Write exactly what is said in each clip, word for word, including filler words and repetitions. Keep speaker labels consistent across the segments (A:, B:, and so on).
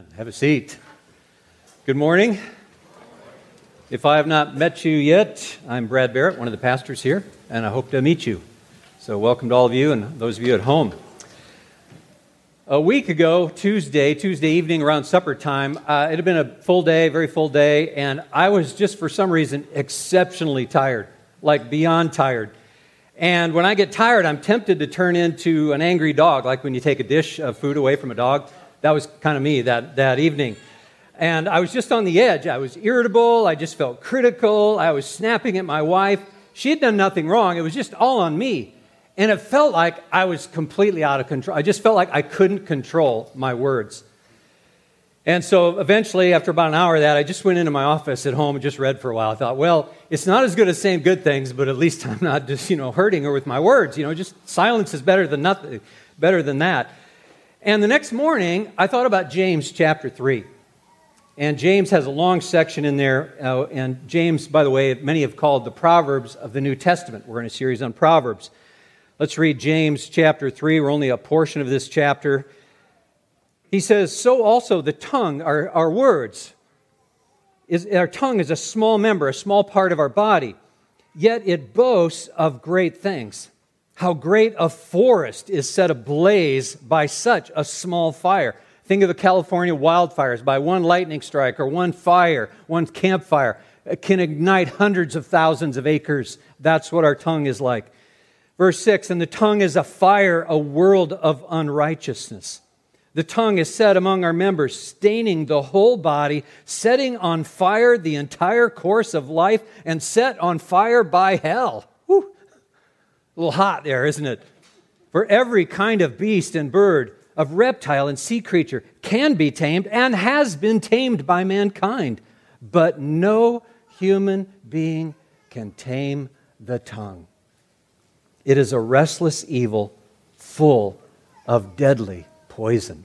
A: Amen. Have a seat. Good morning. If I have not met you yet, I'm Brad Barrett, one of the pastors here, and I hope to meet you. So welcome to all of you and those of you at home. A week ago, Tuesday, Tuesday evening around supper time, uh, it had been a full day, very full day, and I was just for some reason exceptionally tired, like beyond tired. And when I get tired, I'm tempted to turn into an angry dog, like when you take a dish of food away from a dog. That was kind of me that, that evening. And I was just on the edge. I was irritable. I just felt critical. I was snapping at my wife. She had done nothing wrong. It was just all on me. And it felt like I was completely out of control. I just felt like I couldn't control my words. And so eventually, after about an hour of that, I just went into my office at home and just read for a while. I thought, well, it's not as good as saying good things, but at least I'm not just, you know, hurting her with my words. You know, just silence is better than nothing, better than that. And the next morning, I thought about James chapter three. And James has a long section in there. Uh, and James, by the way, many have called the Proverbs of the New Testament. We're in a series on Proverbs. Let's read James chapter three. We're only a portion of this chapter. He says, so also the tongue, our, our words, is our tongue is a small member, a small part of our body, yet it boasts of great things. How great a forest is set ablaze by such a small fire. Think of the California wildfires. By one lightning strike or one fire, one campfire, it can ignite hundreds of thousands of acres. That's what our tongue is like. Verse six, and the tongue is a fire, a world of unrighteousness. The tongue is set among our members, staining the whole body, setting on fire the entire course of life, and set on fire by hell. Whew. A little hot there, isn't it? For every kind of beast and bird, of reptile and sea creature can be tamed and has been tamed by mankind. But no human being can tame the tongue. It is a restless evil full of deadly poison.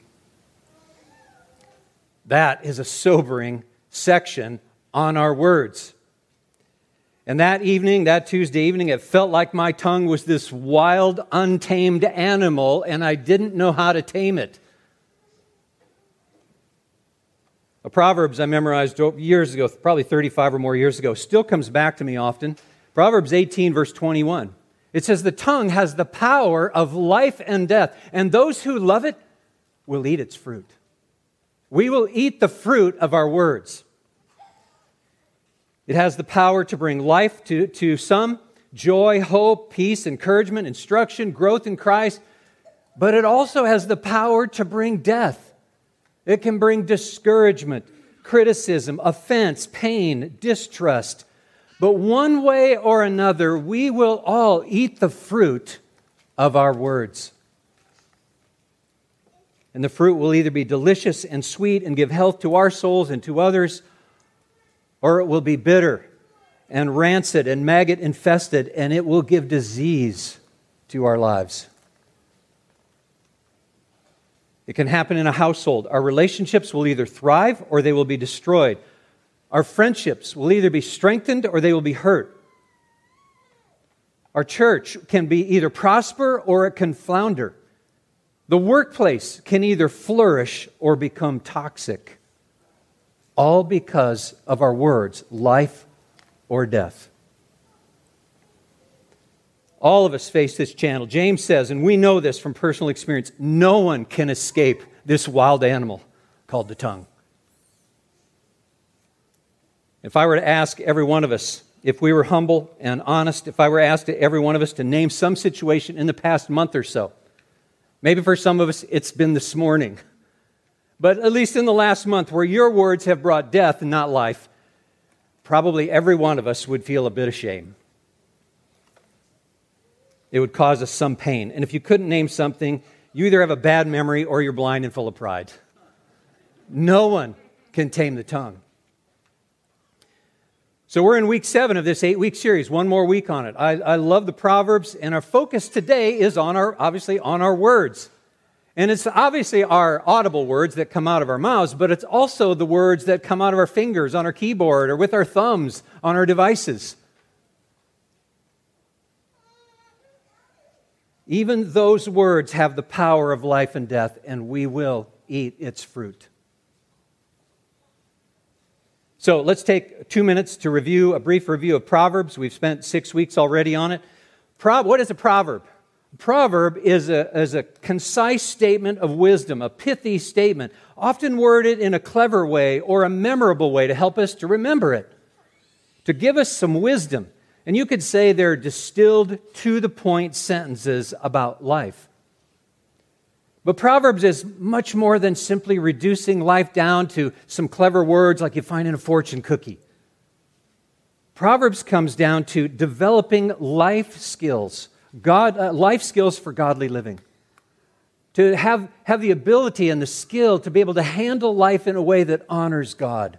A: That is a sobering section on our words. And that evening, that Tuesday evening, it felt like my tongue was this wild, untamed animal, and I didn't know how to tame it. A Proverbs I memorized years ago, probably thirty-five or more years ago, still comes back to me often. Proverbs eighteen, verse twenty-one. It says, the tongue has the power of life and death, and those who love it will eat its fruit. We will eat the fruit of our words. It has the power to bring life to, to some, joy, hope, peace, encouragement, instruction, growth in Christ, but it also has the power to bring death. It can bring discouragement, criticism, offense, pain, distrust. But one way or another, we will all eat the fruit of our words. And the fruit will either be delicious and sweet and give health to our souls and to others, or it will be bitter and rancid and maggot-infested, and it will give disease to our lives. It can happen in a household. Our relationships will either thrive or they will be destroyed. Our friendships will either be strengthened or they will be hurt. Our church can be either prosper or it can flounder. The workplace can either flourish or become toxic. All because of our words, life or death. All of us face this channel. James says, and we know this from personal experience, no one can escape this wild animal called the tongue. If I were to ask every one of us, if we were humble and honest, if I were asked every one of us to name some situation in the past month or so, maybe for some of us it's been this morning, but at least in the last month where your words have brought death and not life, probably every one of us would feel a bit of shame. It would cause us some pain. And if you couldn't name something, you either have a bad memory or you're blind and full of pride. No one can tame the tongue. So we're in week seven of this eight-week series, one more week on it. I, I love the Proverbs, and our focus today is on our, obviously, on our words. And it's obviously our audible words that come out of our mouths, but it's also the words that come out of our fingers on our keyboard or with our thumbs on our devices. Even those words have the power of life and death, and we will eat its fruit. So let's take two minutes to review, a brief review of Proverbs. We've spent six weeks already on it. Pro- what is a proverb? A proverb is a, is a concise statement of wisdom, a pithy statement, often worded in a clever way or a memorable way to help us to remember it, to give us some wisdom. And you could say they're distilled to-the-point sentences about life. But Proverbs is much more than simply reducing life down to some clever words like you find in a fortune cookie. Proverbs comes down to developing life skills, God, uh, life skills for godly living. To have, have the ability and the skill to be able to handle life in a way that honors God.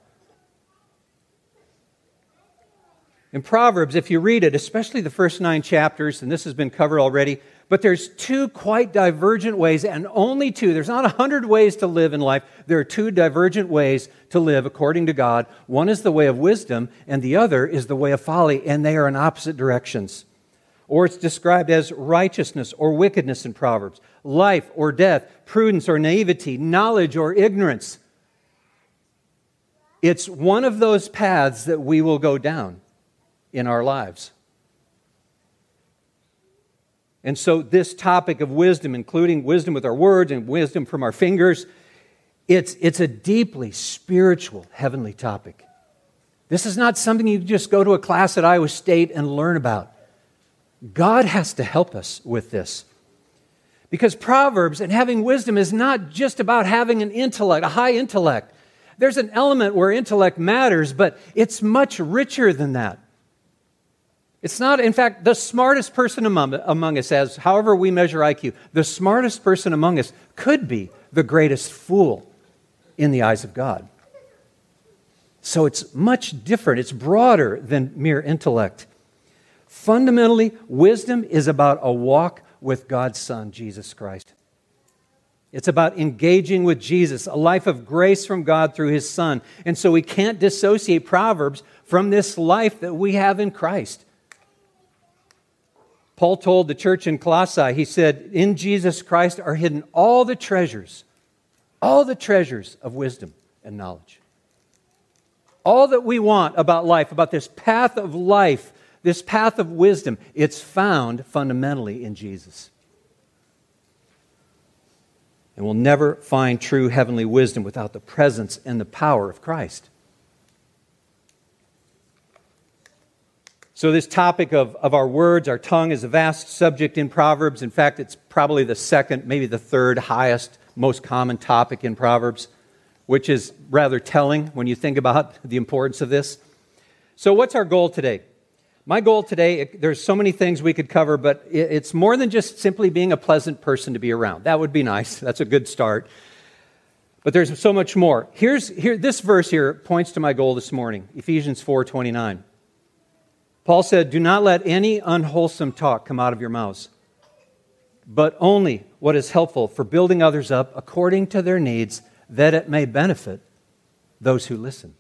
A: In Proverbs, if you read it, especially the first nine chapters, and this has been covered already, but there's two quite divergent ways, and only two. There's not a hundred ways to live in life. There are two divergent ways to live according to God. One is the way of wisdom, and the other is the way of folly, and they are in opposite directions. Or it's described as righteousness or wickedness in Proverbs, life or death, prudence or naivety, knowledge or ignorance. It's one of those paths that we will go down in our lives. And so this topic of wisdom, including wisdom with our words and wisdom from our fingers, it's, it's a deeply spiritual, heavenly topic. This is not something you just go to a class at Iowa State and learn about. God has to help us with this. Because Proverbs and having wisdom is not just about having an intellect, a high intellect. There's an element where intellect matters, but it's much richer than that. It's not, in fact, the smartest person among, among us, as however we measure I Q, the smartest person among us could be the greatest fool in the eyes of God. So it's much different. It's broader than mere intellect. Fundamentally, wisdom is about a walk with God's Son, Jesus Christ. It's about engaging with Jesus, a life of grace from God through His Son. And so we can't dissociate Proverbs from this life that we have in Christ. Paul told the church in Colossae, he said, in Jesus Christ are hidden all the treasures, all the treasures of wisdom and knowledge. All that we want about life, about this path of life, this path of wisdom, it's found fundamentally in Jesus. And we'll never find true heavenly wisdom without the presence and the power of Christ. So this topic of, of our words, our tongue, is a vast subject in Proverbs. In fact, it's probably the second, maybe the third highest, most common topic in Proverbs, which is rather telling when you think about the importance of this. So what's our goal today? My goal today, there's so many things we could cover, but it's more than just simply being a pleasant person to be around. That would be nice. That's a good start. But there's so much more. Here's here. This verse here points to my goal this morning, Ephesians four twenty-nine. Paul said, do not let any unwholesome talk come out of your mouths, but only what is helpful for building others up according to their needs, that it may benefit those who listen.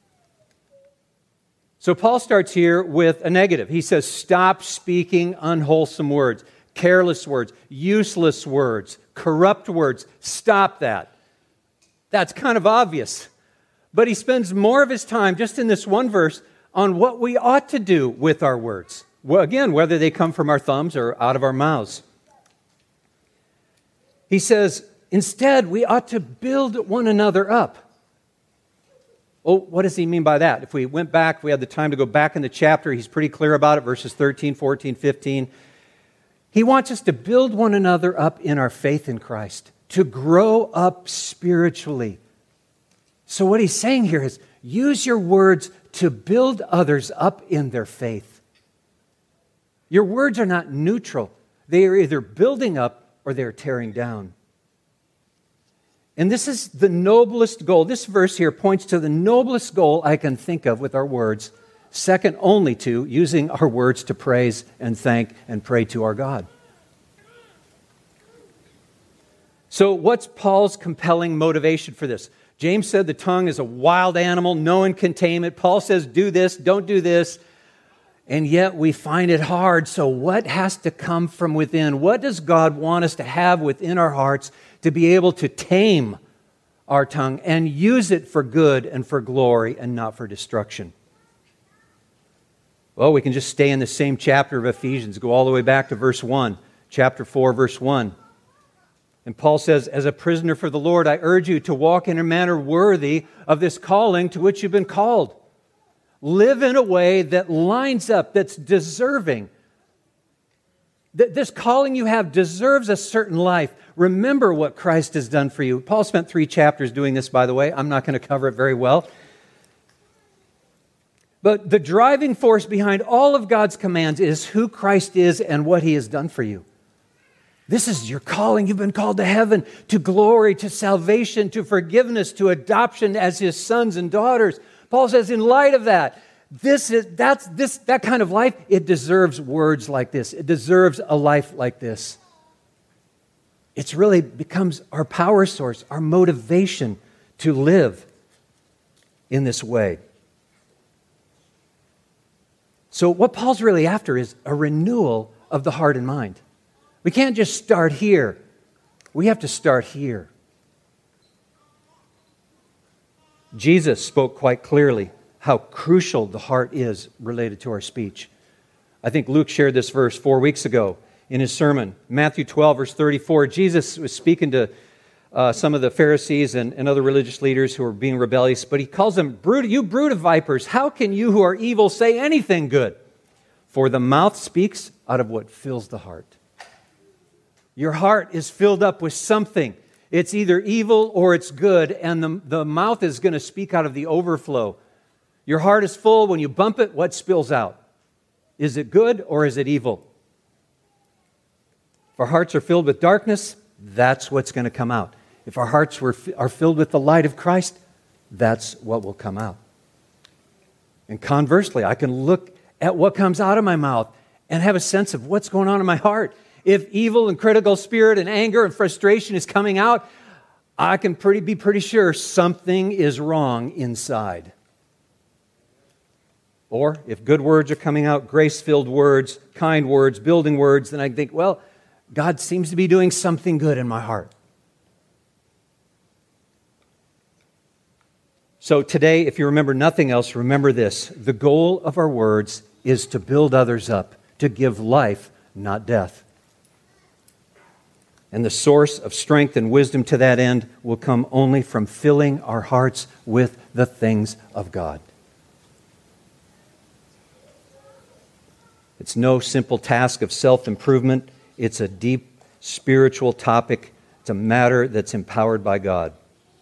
A: So Paul starts here with a negative. He says, stop speaking unwholesome words, careless words, useless words, corrupt words. Stop that. That's kind of obvious. But he spends more of his time just in this one verse on what we ought to do with our words. Well, again, whether they come from our thumbs or out of our mouths. He says, instead, we ought to build one another up. Oh, what does he mean by that? If we went back, if we had the time to go back in the chapter, he's pretty clear about it, verses thirteen, fourteen, fifteen. He wants us to build one another up in our faith in Christ, to grow up spiritually. So what he's saying here is, use your words to build others up in their faith. Your words are not neutral. They are either building up or they are tearing down. And this is the noblest goal. This verse here points to the noblest goal I can think of with our words, second only to using our words to praise and thank and pray to our God. So what's Paul's compelling motivation for this? James said the tongue is a wild animal. No one can tame it. Paul says, do this, don't do this. And yet we find it hard. So what has to come from within? What does God want us to have within our hearts to be able to tame our tongue and use it for good and for glory and not for destruction. Well, we can just stay in the same chapter of Ephesians, go all the way back to verse one, chapter four, verse one. And Paul says, as a prisoner for the Lord, I urge you to walk in a manner worthy of this calling to which you've been called. Live in a way that lines up, that's deserving. This calling you have deserves a certain life. Remember what Christ has done for you. Paul spent three chapters doing this, by the way. I'm not going to cover it very well. But the driving force behind all of God's commands is who Christ is and what He has done for you. This is your calling. You've been called to heaven, to glory, to salvation, to forgiveness, to adoption as His sons and daughters. Paul says, in light of that, this is that's this that kind of life, it deserves words like this. It deserves a life like this. It's really becomes our power source, our motivation to live in this way. So what Paul's really after is a renewal of the heart and mind. We can't just start here. We have to start here. Jesus spoke quite clearly how crucial the heart is related to our speech. I think Luke shared this verse four weeks ago in his sermon. Matthew twelve, verse thirty-four, Jesus was speaking to uh, some of the Pharisees and, and other religious leaders who were being rebellious, but he calls them, brood, you brood of vipers, how can you who are evil say anything good? For the mouth speaks out of what fills the heart. Your heart is filled up with something. It's either evil or it's good, and the, the mouth is going to speak out of the overflow. Your heart is full. When you bump it, what spills out? Is it good or is it evil? If our hearts are filled with darkness, that's what's going to come out. If our hearts were, are filled with the light of Christ, that's what will come out. And conversely, I can look at what comes out of my mouth and have a sense of what's going on in my heart. If evil and critical spirit and anger and frustration is coming out, I can pretty, be pretty sure something is wrong inside. Or if good words are coming out, grace-filled words, kind words, building words, then I think, well, God seems to be doing something good in my heart. So today, if you remember nothing else, remember this. The goal of our words is to build others up, to give life, not death. And the source of strength and wisdom to that end will come only from filling our hearts with the things of God. It's no simple task of self-improvement. It's a deep spiritual topic. It's a matter that's empowered by God.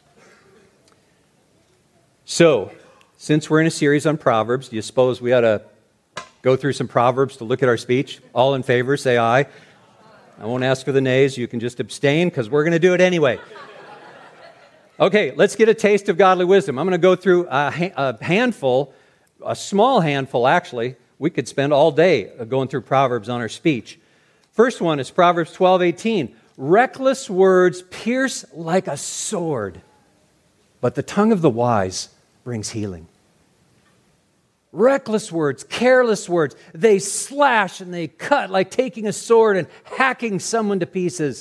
A: So, since we're in a series on Proverbs, do you suppose we ought to go through some Proverbs to look at our speech? All in favor, say aye. I won't ask for the nays. You can just abstain because we're going to do it anyway. Okay, let's get a taste of godly wisdom. I'm going to go through a, ha- a handful, a small handful actually. We could spend all day going through Proverbs on our speech. First one is Proverbs twelve eighteen. Reckless words pierce like a sword, but the tongue of the wise brings healing. Reckless words, careless words, they slash and they cut like taking a sword and hacking someone to pieces.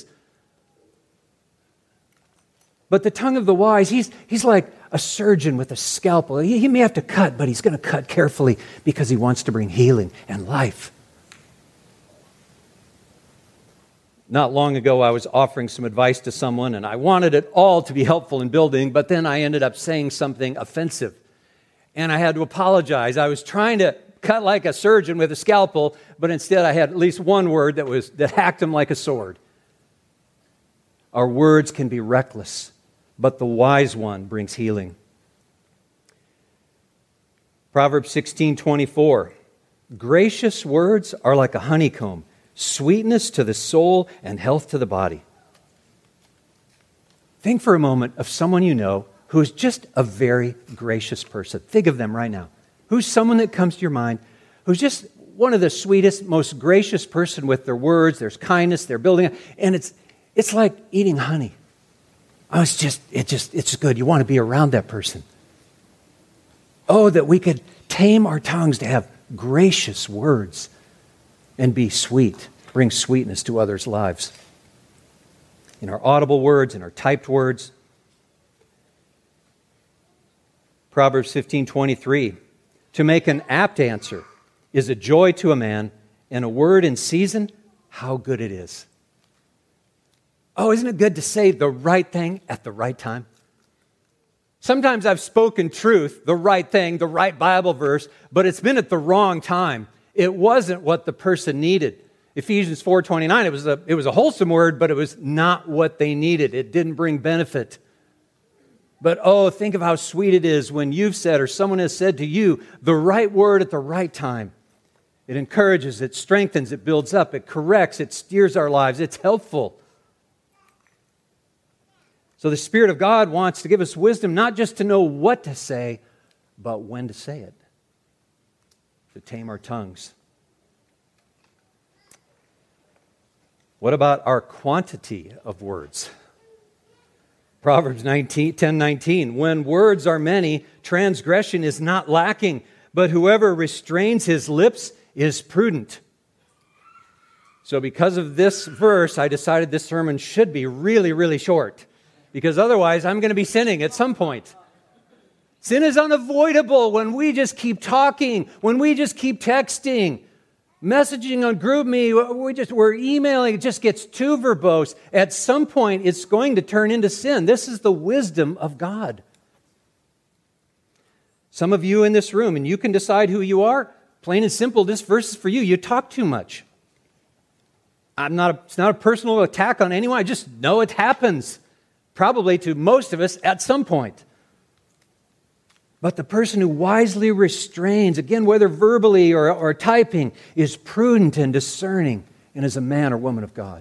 A: But the tongue of the wise, he's, he's like a surgeon with a scalpel. He, he may have to cut, but he's going to cut carefully because he wants to bring healing and life. Not long ago, I was offering some advice to someone, and I wanted it all to be helpful in building, but then I ended up saying something offensive. And I had to apologize. I was trying to cut like a surgeon with a scalpel, but instead I had at least one word that was that hacked him like a sword. Our words can be reckless, but the wise one brings healing. Proverbs sixteen twenty-four. Gracious words are like a honeycomb, sweetness to the soul and health to the body. Think for a moment of someone you know who is just a very gracious person. Think of them right now. Who's someone that comes to your mind who's just one of the sweetest, most gracious person with their words, there's kindness, they're building, and it's it's like eating honey. Oh, it's just, it just, it's good. You want to be around that person. Oh, that we could tame our tongues to have gracious words and be sweet, bring sweetness to others' lives. In our audible words, in our typed words. Proverbs fifteen twenty-three. To make an apt answer is a joy to a man, and a word in season, how good it is. Oh, isn't it good to say the right thing at the right time? Sometimes I've spoken truth, the right thing, the right Bible verse, but it's been at the wrong time. It wasn't what the person needed. Ephesians four twenty-nine, it was a, it was a wholesome word, but it was not what they needed. It didn't bring benefit. But oh, think of how sweet it is when you've said or someone has said to you the right word at the right time. It encourages, it strengthens, it builds up, it corrects, it steers our lives, it's helpful. So the Spirit of God wants to give us wisdom, not just to know what to say, but when to say it, to tame our tongues. What about our quantity of words? Proverbs ten nineteen, when words are many, transgression is not lacking, but whoever restrains his lips is prudent. So because of this verse, I decided this sermon should be really, really short, because otherwise I'm going to be sinning at some point. Sin is unavoidable when we just keep talking, when we just keep texting, messaging on GroupMe, we just, we're emailing, it just gets too verbose. At some point, it's going to turn into sin. This is the wisdom of God. Some of you in this room, and you can decide who you are, plain and simple, this verse is for you. You talk too much. I'm not a, it's not a personal attack on anyone. I just know it happens, probably to most of us at some point. But the person who wisely restrains, again, whether verbally or, or typing, is prudent and discerning and is a man or woman of God.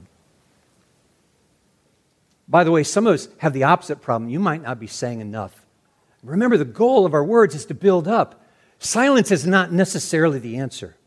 A: By the way, some of us have the opposite problem. You might not be saying enough. Remember, the goal of our words is to build up. Silence is not necessarily the answer.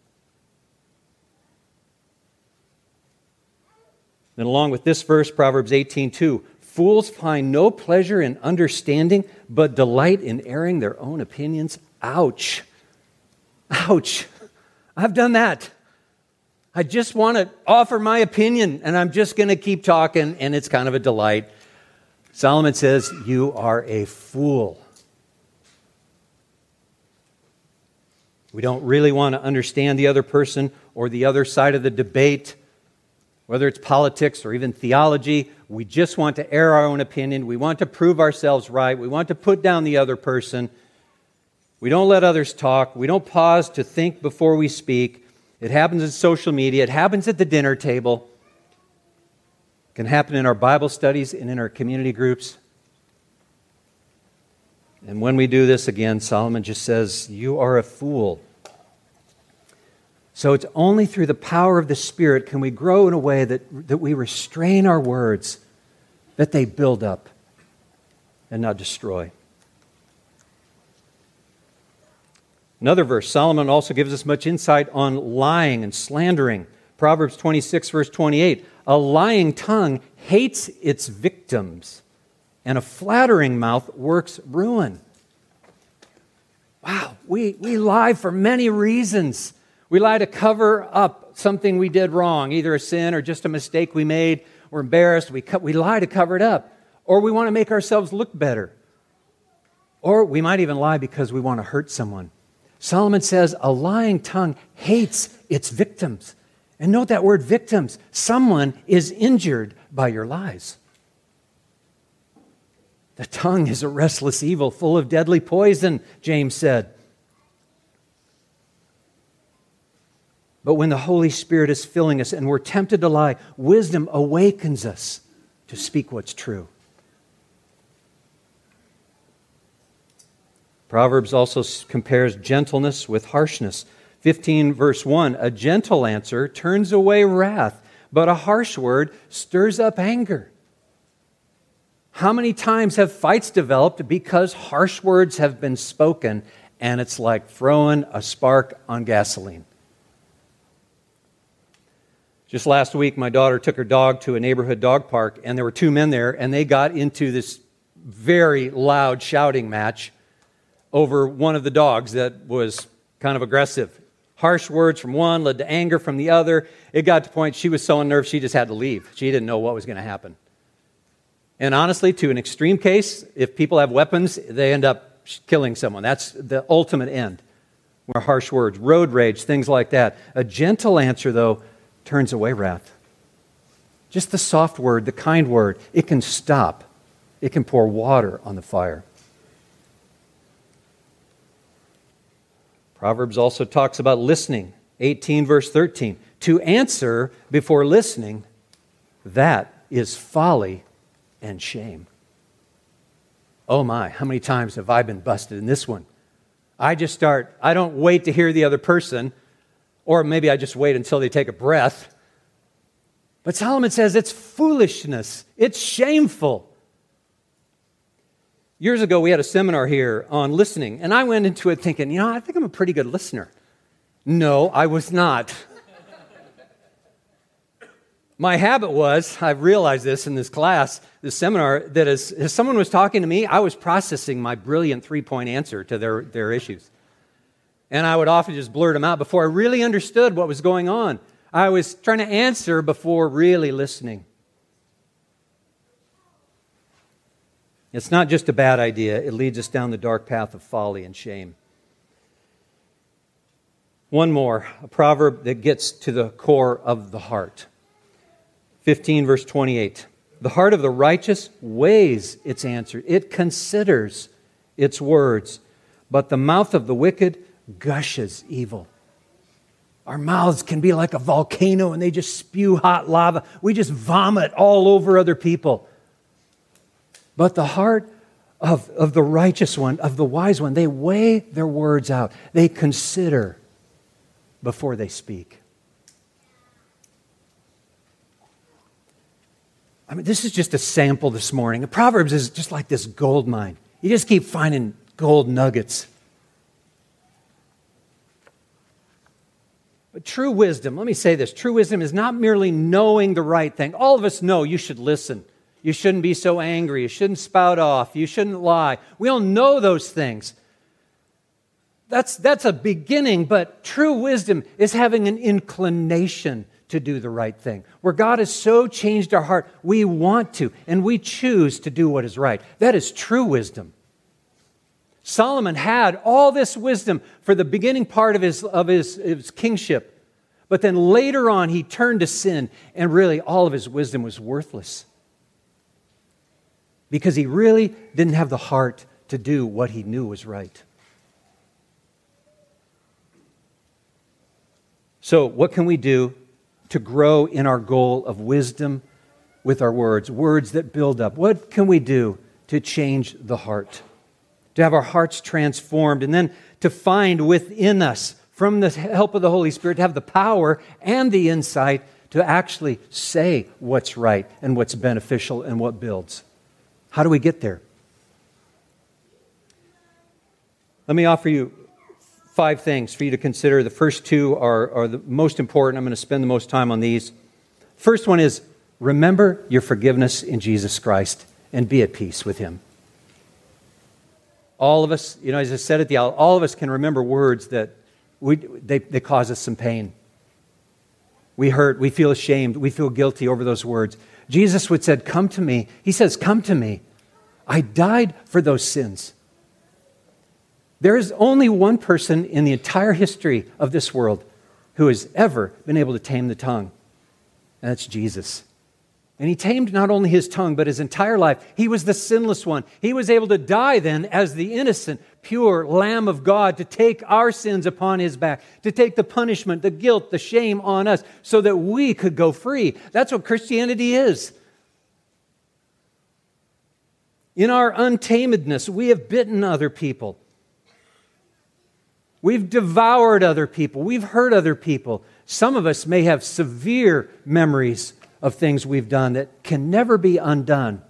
A: Then along with this verse, Proverbs eighteen two, fools find no pleasure in understanding, but delight in airing their own opinions. Ouch. Ouch. I've done that. I just want to offer my opinion, and I'm just going to keep talking, and it's kind of a delight. Solomon says, you are a fool. We don't really want to understand the other person or the other side of the debate, whether it's politics or even theology. We just want to air our own opinion. We want to prove ourselves right. We want to put down the other person. We don't let others talk. We don't pause to think before we speak. It happens in social media. It happens at the dinner table. It can happen in our Bible studies and in our community groups. And when we do this again, Solomon just says, you are a fool. So it's only through the power of the Spirit can we grow in a way that, that we restrain our words, that they build up and not destroy. Another verse, Solomon also gives us much insight on lying and slandering. Proverbs twenty-six, verse twenty-eight, a lying tongue hates its victims, and a flattering mouth works ruin. Wow, we, we lie for many reasons. We lie to cover up something we did wrong, either a sin or just a mistake we made. We're embarrassed. We, we lie to cover it up. Or we want to make ourselves look better. Or we might even lie because we want to hurt someone. Solomon says a lying tongue hates its victims. And note that word victims. Someone is injured by your lies. The tongue is a restless evil full of deadly poison, James said. But when the Holy Spirit is filling us and we're tempted to lie, wisdom awakens us to speak what's true. Proverbs also compares gentleness with harshness. fifteen verse one, a gentle answer turns away wrath, but a harsh word stirs up anger. How many times have fights developed because harsh words have been spoken, and it's like throwing a spark on gasoline? Just last week, my daughter took her dog to a neighborhood dog park, and there were two men there, and they got into this very loud shouting match over one of the dogs that was kind of aggressive. Harsh words from one led to anger from the other. It got to the point she was so unnerved she just had to leave. She didn't know what was going to happen. And honestly, to an extreme case, if people have weapons, they end up killing someone. That's the ultimate end. Or harsh words, road rage, things like that. A gentle answer, though, turns away wrath. Just the soft word, the kind word, it can stop. It can pour water on the fire. Proverbs also talks about listening. eighteen verse thirteen. To answer before listening, that is folly and shame. Oh my, how many times have I been busted in this one? I just start, I don't wait to hear the other person, or maybe I just wait until they take a breath. But Solomon says it's foolishness. It's shameful. Years ago, we had a seminar here on listening, and I went into it thinking, you know, I think I'm a pretty good listener. No, I was not. My habit was, I've realized this in this class, this seminar, that as, as someone was talking to me, I was processing my brilliant three-point answer to their, their issues. And I would often just blurt them out before I really understood what was going on. I was trying to answer before really listening. It's not just a bad idea. It leads us down the dark path of folly and shame. One more, a proverb that gets to the core of the heart. fifteen verse twenty-eight. The heart of the righteous weighs its answer. It considers its words. But the mouth of the wicked gushes evil. Our mouths can be like a volcano and they just spew hot lava. We just vomit all over other people. But the heart of, of the righteous one, of the wise one, they weigh their words out. They consider before they speak. I mean, this is just a sample this morning. Proverbs is just like this gold mine. You just keep finding gold nuggets. But true wisdom, let me say this, true wisdom is not merely knowing the right thing. All of us know you should listen. You shouldn't be so angry. You shouldn't spout off. You shouldn't lie. We all know those things. That's, that's a beginning, but true wisdom is having an inclination to do the right thing. Where God has so changed our heart, we want to, and we choose to do what is right. That is true wisdom. Solomon had all this wisdom for the beginning part of his, of his, his kingship, but then later on he turned to sin, and really all of his wisdom was worthless. Because he really didn't have the heart to do what he knew was right. So what can we do to grow in our goal of wisdom with our words, words that build up? What can we do to change the heart? To have our hearts transformed, and then to find within us, from the help of the Holy Spirit, to have the power and the insight to actually say what's right and what's beneficial and what builds. How do we get there? Let me offer you five things for you to consider. The first two are, are the most important. I'm going to spend the most time on these. First one is, remember your forgiveness in Jesus Christ and be at peace with Him. All of us, you know, as I said at the outset, all of us can remember words that we, they, they cause us some pain. We hurt, we feel ashamed, we feel guilty over those words. Jesus would said, come to me. He says, come to me. I died for those sins. There is only one person in the entire history of this world who has ever been able to tame the tongue, and that's Jesus. And He tamed not only His tongue, but His entire life. He was the sinless one. He was able to die then as the innocent, pure Lamb of God to take our sins upon His back, to take the punishment, the guilt, the shame on us so that we could go free. That's what Christianity is. In our untamedness, we have bitten other people. We've devoured other people. We've hurt other people. Some of us may have severe memories of things we've done that can never be undone.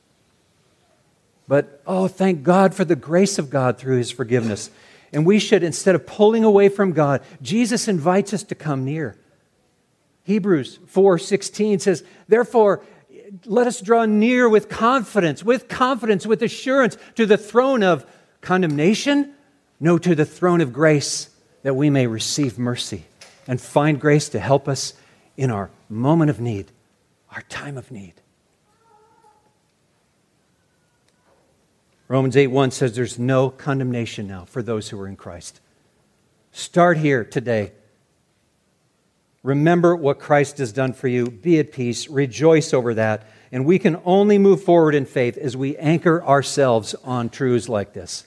A: But, oh, thank God for the grace of God through His forgiveness. And we should, instead of pulling away from God, Jesus invites us to come near. Hebrews four sixteen says, therefore, let us draw near with confidence, with confidence, with assurance to the throne of condemnation, no, to the throne of grace, that we may receive mercy and find grace to help us in our moment of need, our time of need. Romans eight one says there's no condemnation now for those who are in Christ. Start here today. Remember what Christ has done for you. Be at peace. Rejoice over that. And we can only move forward in faith as we anchor ourselves on truths like this.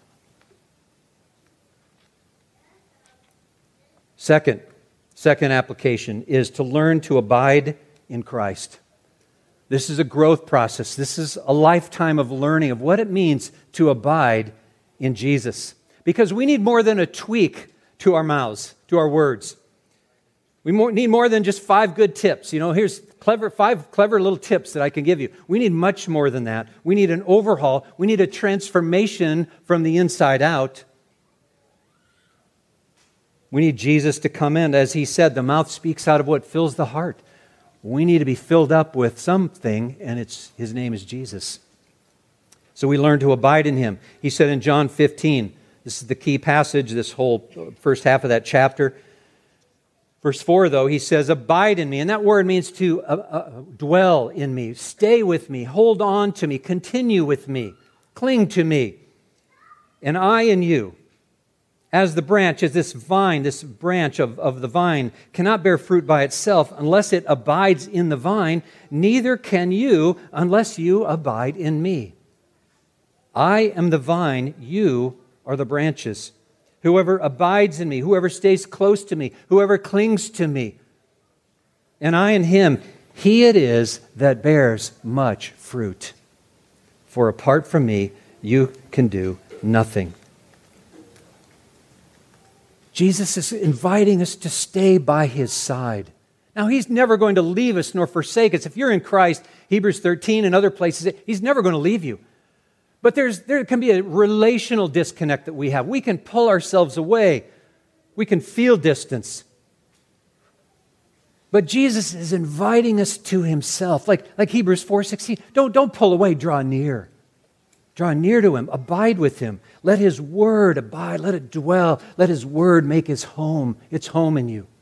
A: Second, second application is to learn to abide in Christ. This is a growth process. This is a lifetime of learning of what it means to abide in Jesus. Because we need more than a tweak to our mouths, to our words. We more, need more than just five good tips. You know, here's clever five clever little tips that I can give you. We need much more than that. We need an overhaul. We need a transformation from the inside out. We need Jesus to come in. As he said, the mouth speaks out of what fills the heart. We need to be filled up with something, and it's his name is Jesus. So we learn to abide in him. He said in John fifteen, this is the key passage, this whole first half of that chapter. Verse four, though, he says, abide in me. And that word means to uh, uh, dwell in me, stay with me, hold on to me, continue with me, cling to me. And I in you, as the branch, as this vine, this branch of, of the vine cannot bear fruit by itself unless it abides in the vine, neither can you unless you abide in me. I am the vine, you are the branches. Whoever abides in me, whoever stays close to me, whoever clings to me, and I in him, he it is that bears much fruit. For apart from me, you can do nothing. Jesus is inviting us to stay by his side. Now, he's never going to leave us nor forsake us. If you're in Christ, Hebrews thirteen and other places, he's never going to leave you. But there's, there can be a relational disconnect that we have. We can pull ourselves away. We can feel distance. But Jesus is inviting us to himself. Like, like Hebrews four sixteen. Don't, don't pull away, draw near. Draw near to him. Abide with him. Let his word abide. Let it dwell. Let his word make his home, its home in you.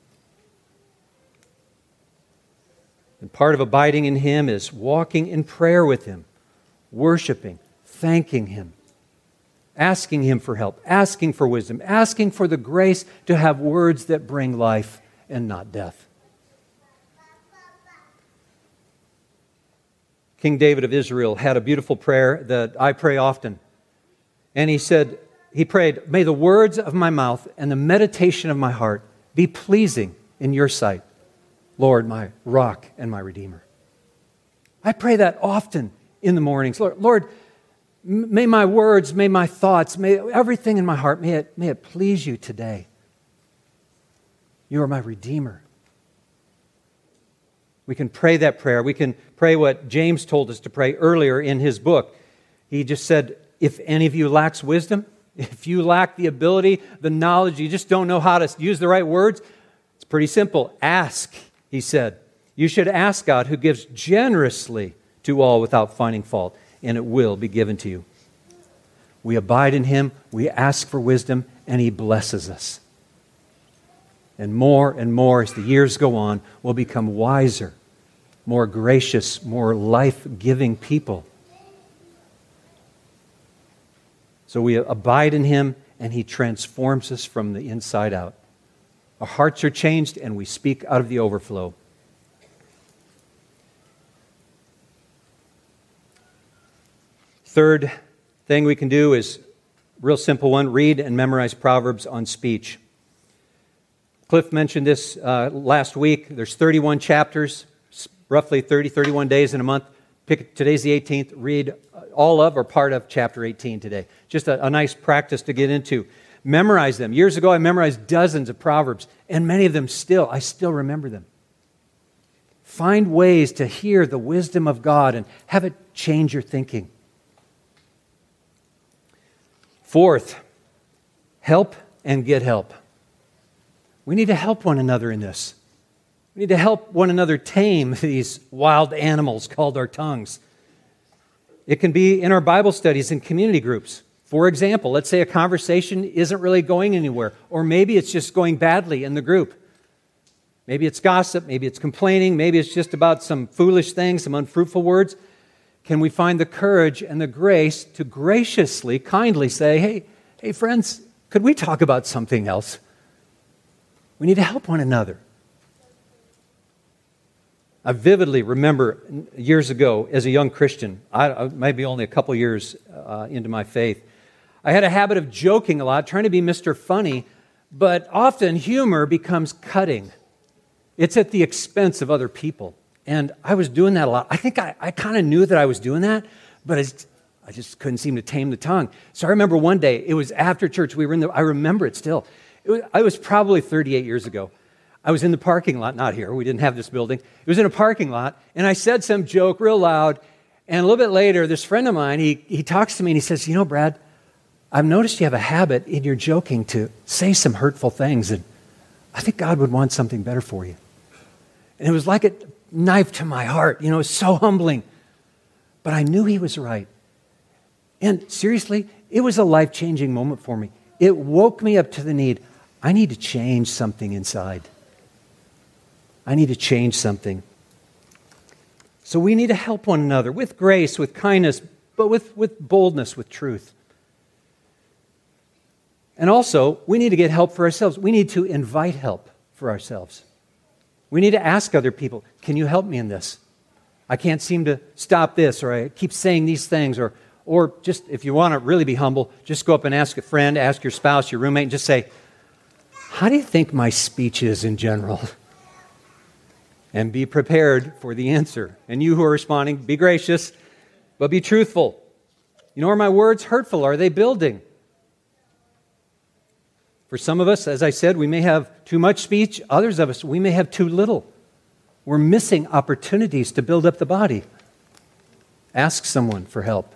A: And part of abiding in him is walking in prayer with him, worshiping, thanking him, asking him for help, asking for wisdom, asking for the grace to have words that bring life and not death. King David of Israel had a beautiful prayer that I pray often. And he said, he prayed, may the words of my mouth and the meditation of my heart be pleasing in your sight, Lord, my rock and my redeemer. I pray that often in the mornings. Lord, Lord, may my words, may my thoughts, may everything in my heart, may it, may it please you today. You are my Redeemer. We can pray that prayer. We can pray what James told us to pray earlier in his book. He just said, if any of you lacks wisdom, if you lack the ability, the knowledge, you just don't know how to use the right words, it's pretty simple. Ask, he said. You should ask God, who gives generously to all without finding fault, and it will be given to you. We abide in him, we ask for wisdom, and he blesses us. And more and more as the years go on, we'll become wiser, more gracious, more life-giving people. So we abide in him, and he transforms us from the inside out. Our hearts are changed, and we speak out of the overflow. Third thing we can do is a real simple one, read and memorize Proverbs on speech. Cliff mentioned this uh, last week. There's thirty-one chapters, roughly thirty, thirty-one days in a month. Pick, today's the eighteenth. Read all of or part of chapter eighteen today. Just a, a nice practice to get into. Memorize them. Years ago, I memorized dozens of Proverbs, and many of them still, I still remember them. Find ways to hear the wisdom of God and have it change your thinking. Fourth, help and get help. We need to help one another in this. We need to help one another tame these wild animals called our tongues. It can be in our Bible studies and community groups. For example, let's say a conversation isn't really going anywhere, or maybe it's just going badly in the group. Maybe it's gossip, maybe it's complaining, maybe it's just about some foolish things, some unfruitful words. can we find the courage and the grace to graciously, kindly say, hey, hey friends, could we talk about something else? We need to help one another. I vividly remember years ago as a young Christian, I, maybe only a couple years uh, into my faith, I had a habit of joking a lot, trying to be Mister Funny, but often humor becomes cutting. It's at the expense of other people. And I was doing that a lot. I think I, I kind of knew that I was doing that, but it's, I just couldn't seem to tame the tongue. So I remember one day, it was after church, we were in the, I remember it still. It was, I was probably thirty-eight years ago. I was in the parking lot, not here, we didn't have this building. It was in a parking lot, and I said some joke real loud, and a little bit later, this friend of mine, he, he talks to me and he says, you know, Brad, I've noticed you have a habit in your joking to say some hurtful things, and I think God would want something better for you. And it was like a knife to my heart, you know, it was so humbling. But I knew he was right. And seriously, it was a life-changing moment for me. It woke me up to the need. I need to change something inside. I need to change something. So we need to help one another with grace, with kindness, but with, with boldness, with truth. And also, we need to get help for ourselves. We need to invite help for ourselves. We need to ask other people, can you help me in this? I can't seem to stop this, or I keep saying these things, or or just, if you want to really be humble, just go up and ask a friend, ask your spouse, your roommate, and just say, how do you think my speech is in general? And be prepared for the answer. And you who are responding, be gracious, but be truthful. You know, are my words hurtful? Are they building? For some of us, as I said, we may have too much speech. Others of us, we may have too little. We're missing opportunities to build up the body. Ask someone for help.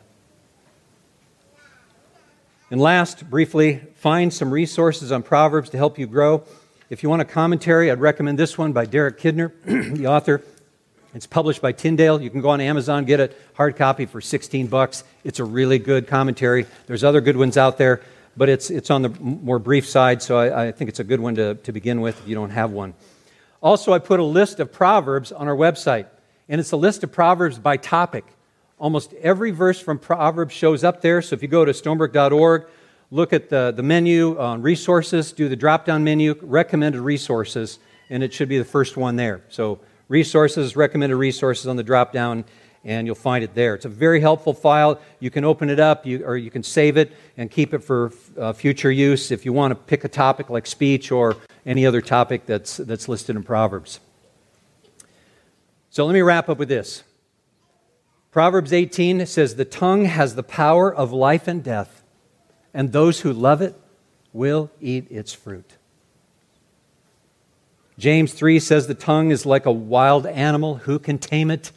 A: And last, briefly, find some resources on Proverbs to help you grow. If you want a commentary, I'd recommend this one by Derek Kidner, the author. It's published by Tyndale. You can go on Amazon, get a hard copy for sixteen bucks. It's a really good commentary. There's other good ones out there, but it's it's on the more brief side, so I, I think it's a good one to, to begin with if you don't have one. Also, I put a list of Proverbs on our website, and it's a list of Proverbs by topic. Almost every verse from Proverbs shows up there, so if you go to stonebrook dot org, look at the, the menu on resources, do the drop-down menu, recommended resources, and it should be the first one there. So resources, recommended resources on the drop-down, and you'll find it there. It's a very helpful file. You can open it up, you, or you can save it and keep it for uh, future use if you want to pick a topic like speech or any other topic that's, that's listed in Proverbs. So let me wrap up with this. Proverbs eighteen says, the tongue has the power of life and death, and those who love it will eat its fruit. James three says the tongue is like a wild animal. Who can tame it?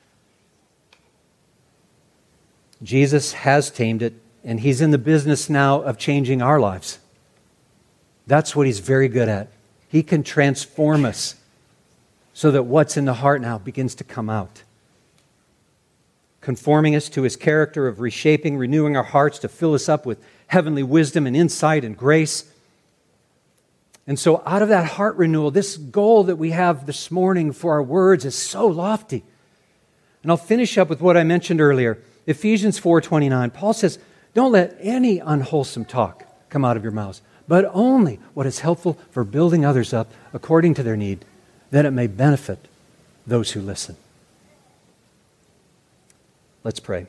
A: Jesus has tamed it, and he's in the business now of changing our lives. That's what he's very good at. He can transform us so that what's in the heart now begins to come out. Conforming us to his character of reshaping, renewing our hearts to fill us up with heavenly wisdom and insight and grace. And so out of that heart renewal, this goal that we have this morning for our words is so lofty. And I'll finish up with what I mentioned earlier. Ephesians four twenty-nine, Paul says, don't let any unwholesome talk come out of your mouths, but only what is helpful for building others up according to their need, that it may benefit those who listen. Let's pray.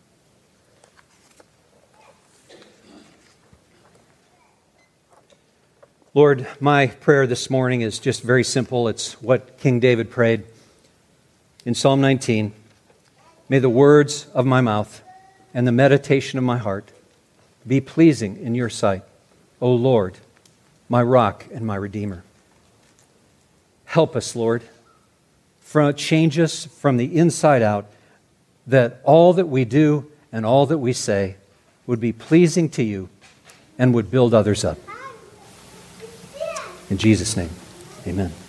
A: Lord, my prayer this morning is just very simple. It's what King David prayed in Psalm nineteen. May the words of my mouth and the meditation of my heart be pleasing in your sight, O Lord, my rock and my redeemer. Help us, Lord. From, change us from the inside out, that all that we do and all that we say would be pleasing to you and would build others up. In Jesus' name, amen.